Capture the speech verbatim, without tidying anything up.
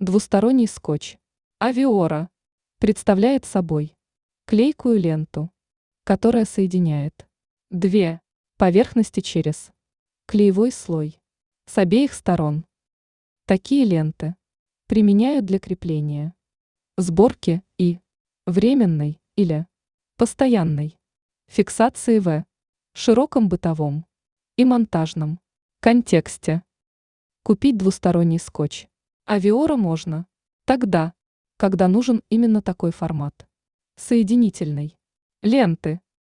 Двусторонний скотч Авиора представляет собой клейкую ленту, которая соединяет две поверхности через клеевой слой с обеих сторон. Такие ленты применяют для крепления, сборки и временной или постоянной фиксации в широком бытовом и монтажном контексте. Купить двусторонний скотч Авиора можно тогда, когда нужен именно такой формат соединительной ленты